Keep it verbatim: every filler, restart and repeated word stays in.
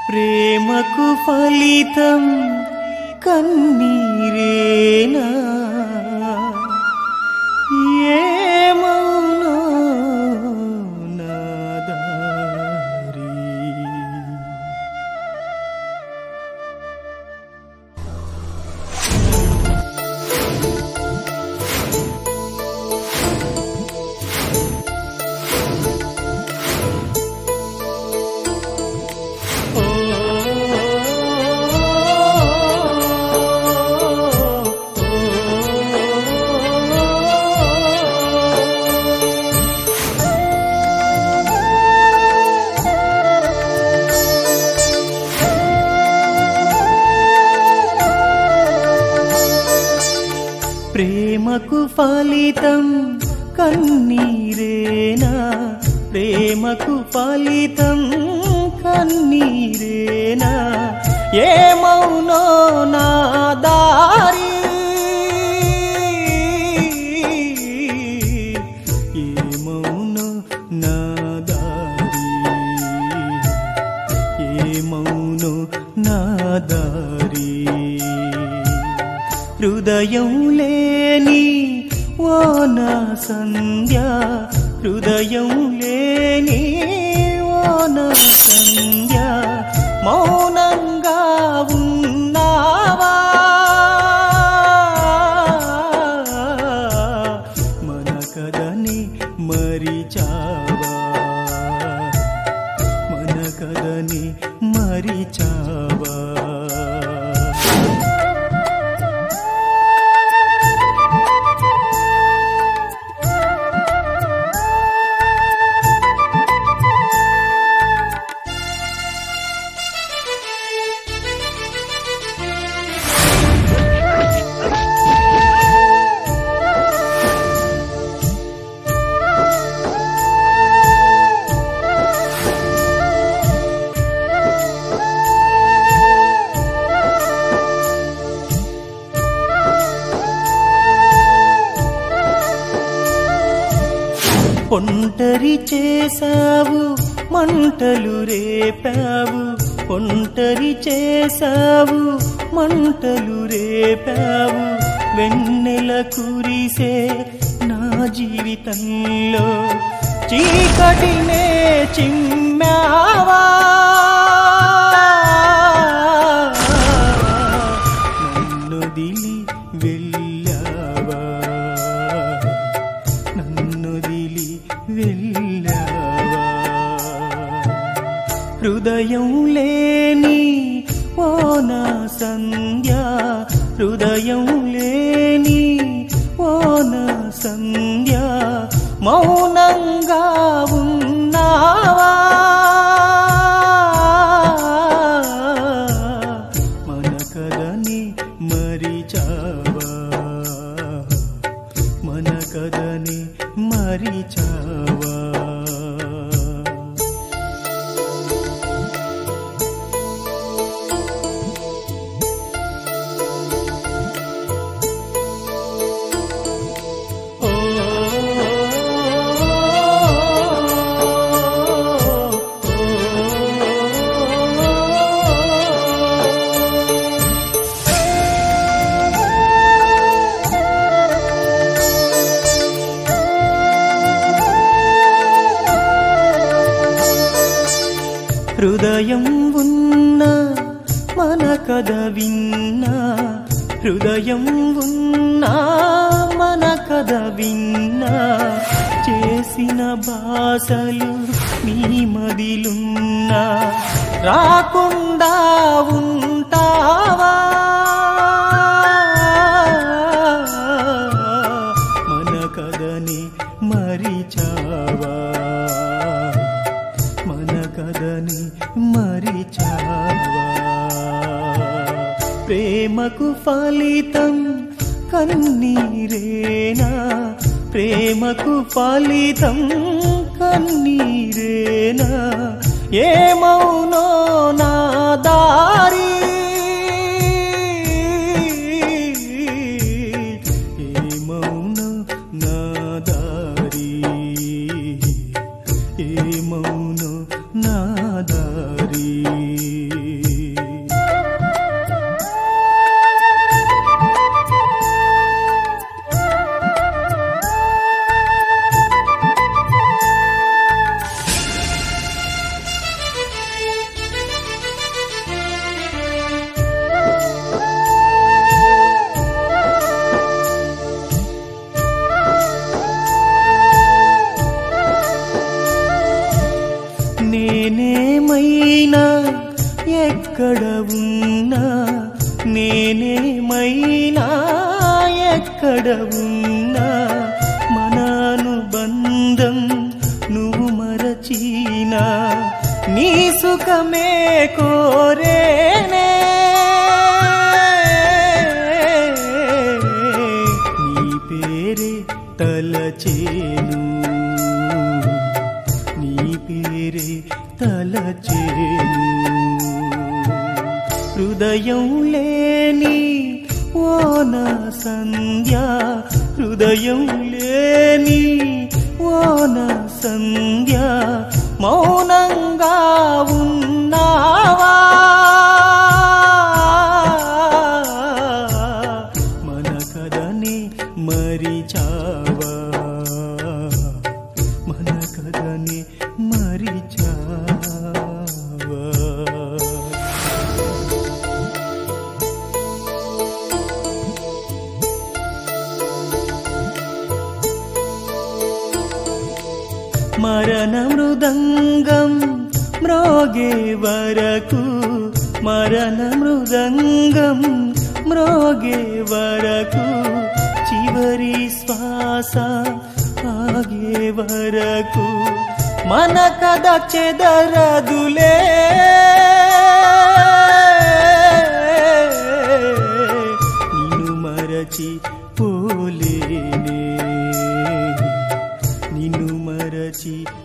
ప్రేమకు ఫలితం కన్నీరేనా ఏమౌనో నా దారి. ప్రేమకు ఫలితం కన్నీరేనా ప్రేమకు ఫలితం కన్నీరేనా ఏమౌనో నా దారి ఏమౌనో నా దారి ఏమౌనో నా దారి. హృదయం లేని ఓ నా సంధ్య హృదయం లేని ఓ నా సంధ్య మౌనంగా ఉన్నావా మన కథని మరిచావా మన కథని మరిచావా. ఒంటరి చేసావు మంటలు రేపావు ఒంటరి చేసావు మంటలు రేపావు వెన్నెల కురిసే నా జీవితంలో చీకటినే చిమ్మావా నన్ను దిలి వెళ్ళావా నన్ను దిలి వెళ్ళావా. హృదయం లేని ఓ నా సంధ్య హృదయం లేని ఓ నా సంధ్య మౌనంగా ఉన్నావా మన కథని మరిచావా మన కథని మరిచావా. హృదయం ఉన్నా మన కథ విన్నా హృదయం ఉన్నా మన కథ విన్నా చేసిన బాసలు నీ మదిలున్నా రాకుండా ఉంటావా మన కథని మరిచావా మన కథని మరిచావా. ప్రేమకు ఫలితం కన్నీరేనా ప్రేమకు ఫలితం కన్నీరేనా ఏమౌనో నా దారి ఏమౌనో నా దారి ఏమౌనో నా దారి. నువ్వేమైనా ఎక్కడ ఉన్నా, నేనేమైనా ఎక్కడ ఉన్నా, మన అనుబంధం నువ్వు మరచినా నీ సుఖమే కోరేనే. నీ పేరే తలచేను, నీ పేరే తలచేను. హృదయం లేని ఓ నా సంధ్య, హృదయం లేని ఓ నా సంధ్య, మౌనంగా ఉన్నావా? మన కథని మరిచావా, మన కథని మరిచావా? మరణ మృదంగం మ్రోగే వరకు, మరణ మృదంగం మ్రోగే వరకు, చివరి శ్వాస ఆగే వరకు మన కథ చెదరదులే. నిన్ను మరచి పోలేనే, నిన్ను మరచి